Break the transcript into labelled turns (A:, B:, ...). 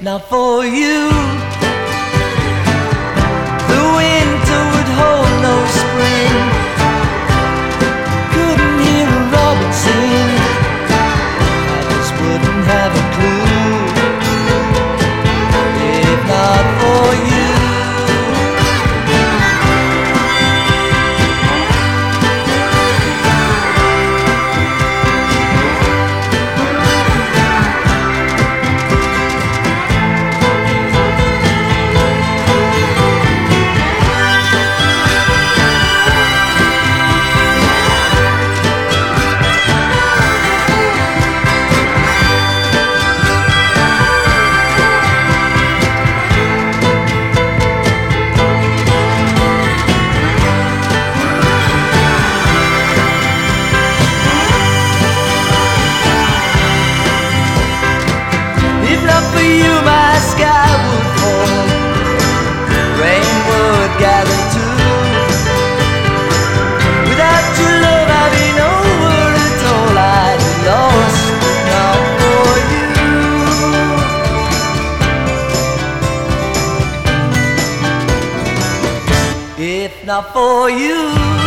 A: not for you, the winter would hold no spring. Couldn't hear a robin sing, I just wouldn't have a clue if not for you. For you my sky would fall, rain would gather too. Without your love I'd be nowhere at all. I'd be lost if not for you. If not for you.